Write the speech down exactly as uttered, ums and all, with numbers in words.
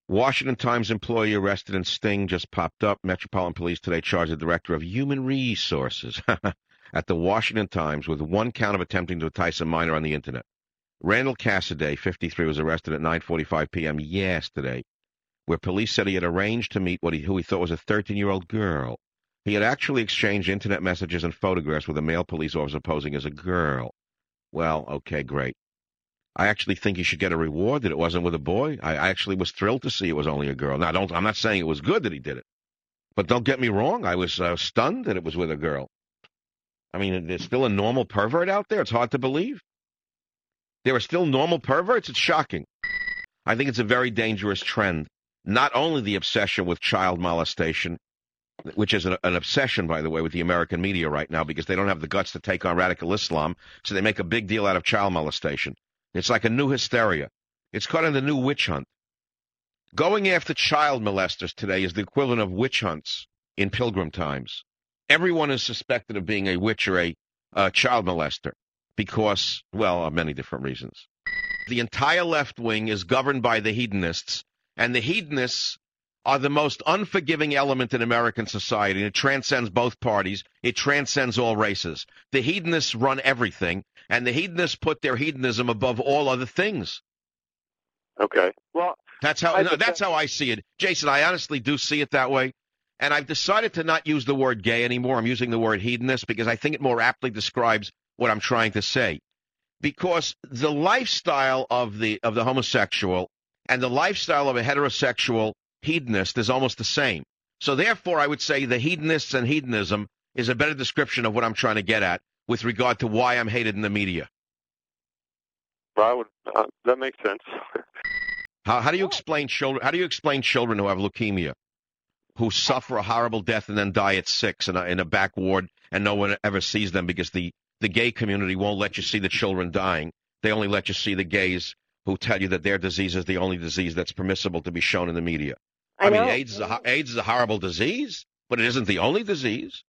Washington Times employee arrested in sting just popped up. Metropolitan Police today charged the director of human resources at the Washington Times with one count of attempting to entice a minor on the internet. Randall Cassidy, fifty-three, was arrested at nine forty-five p.m. yesterday, where police said he had arranged to meet what he, who he thought was a thirteen-year-old girl. He had actually exchanged internet messages and photographs with a male police officer posing as a girl. Well, okay, great. I actually think he should get a reward that it wasn't with a boy. I actually was thrilled to see it was only a girl. Now, don't, I'm not saying it was good that he did it, but don't get me wrong. I was uh, stunned that it was with a girl. I mean, there's still a normal pervert out there. It's hard to believe. There are still normal perverts. It's shocking. I think it's a very dangerous trend. Not only the obsession with child molestation, which is an, an obsession, by the way, with the American media right now because they don't have the guts to take on radical Islam, so they make a big deal out of child molestation. It's like a new hysteria. It's kind of the new witch hunt. Going after child molesters today is the equivalent of witch hunts in Pilgrim times. Everyone is suspected of being a witch or a uh, child molester because, well, of many different reasons. The entire left wing is governed by the hedonists, and the hedonists are the most unforgiving element in American society. And it transcends both parties. It transcends all races. The hedonists run everything, and the hedonists put their hedonism above all other things. Okay. Well, that's how no, that's how I see it. Jason, I honestly do see it that way. And I've decided to not use the word gay anymore. I'm using the word hedonist because I think it more aptly describes what I'm trying to say. Because the lifestyle of the of the homosexual and the lifestyle of a heterosexual hedonist is almost the same. So therefore, I would say the hedonists and hedonism is a better description of what I'm trying to get at with regard to why I'm hated in the media. Well, I would, uh, that makes sense. How, how do you explain children? How do you explain children who have leukemia, who suffer a horrible death and then die at six in a, in a back ward, and no one ever sees them because the the gay community won't let you see the children dying. They only let you see the gays who tell you that their disease is the only disease that's permissible to be shown in the media. I, I mean, AIDS is, a, AIDS is a horrible disease, but it isn't the only disease.